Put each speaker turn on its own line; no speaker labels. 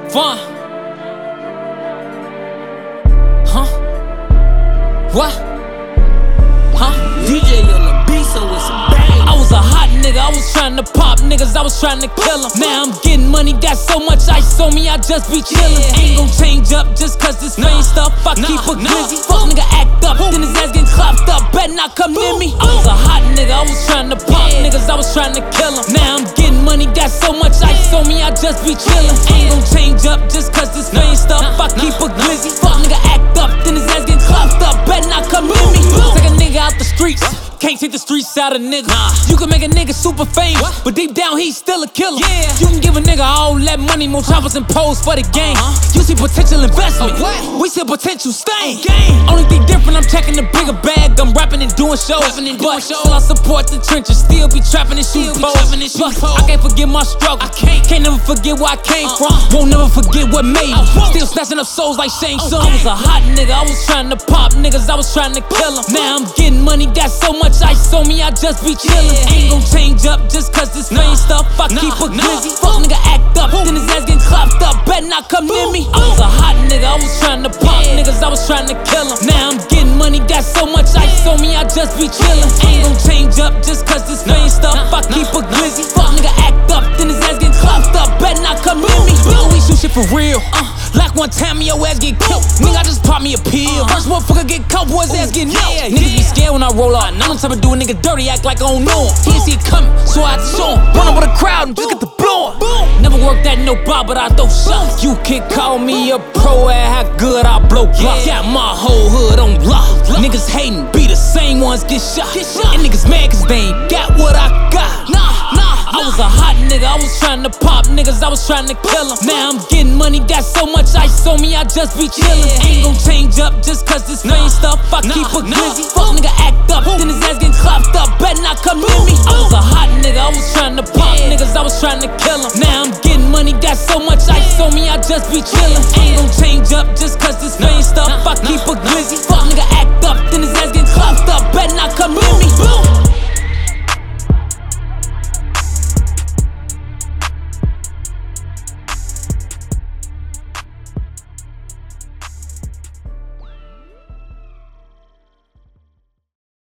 Vaughn. Huh? What? Huh? DJ Yella B, so it's a bang. I was a hot nigga, I was tryna pop niggas, I was tryna kill them. Now I'm getting money, got so much ice on me, I just be chillin'. Ain't gon' change up just cause this fame stuff, I keep a glizzy. Fuck nigga act up, then his ass getting clapped up, better not come near me. I was a hot nigga, I was tryna pop niggas, I was tryna kill them. Now I'm getting money, got so much ice on me, I just be chillin'. Ain't gon' change up just cause this fame stuff, I keep a glizzy. Fuck nigga act up, then his ass getting clapped up, better not come near me. Take a nigga out the streets. Can't take the streets out of nigga. You can make a nigga super famous, but deep down he's still a killer. You can give a nigga all that money, more choppers and pose for the game. You see potential investment, we see potential stain. Only thing different, I'm checking the bigger bag. I'm rapping and doing shows, but still I support the trenches. Still be trapping and shooting poles. I can't forget my struggle, can't never forget where I came from. Won't never forget what made me. Still snatching up souls like Shane Sung. I was a hot nigga, I was trying to pop niggas, I was trying to kill them. Now I'm getting money, got so much ice on me, I just be chillin'. Ain't gon' change up just cause this fame stuff, I keep a glizzy. Fuck nigga act up, then his ass getting clapped up, better not come near me. I was a hot nigga, I was tryna pop niggas, I was tryna kill them. Now I'm getting money, got so much ice on me, I just be chillin'. Ain't gon' change up just cause this fame stuff, I keep a glizzy. Fuck nigga act up, then his ass getting clapped up, better not come near me. Nigga, we shoot shit for real. Like one time your ass get killed, nigga, I just pop me a pill. First motherfucker get caught, boy's ass get nailed. Niggas be scared when I roll out. I'm the type of do a nigga dirty, act like I don't know him. He didn't see it coming, so I had to show him. Run up with a crowd and just get the blowin'. Never worked at no bar, but I throw shots. You can call me a pro at how good I blow blocks. Got my whole hood on lock. Niggas hatin', be the same ones get shot. And niggas mad cause they ain't got what I got. I was a hot nigga, I was tryna pop niggas, I was tryna kill them. Now I'm getting money, got so much ice on me, I just be chillin'. Ain't gon' change up just cause this fame stuff, I keep a glizzy. Fuck nigga act up, then his ass getting clapped up, better not come near me. I was a hot nigga, I was tryna pop niggas, I was tryna kill them. Now I'm getting money, got so much ice on me, I just be chillin'. Ain't gon' change up just cause this fame stuff, I keep a glizzy. Fuck nigga act up, then his ass getting clapped up, better not come near me.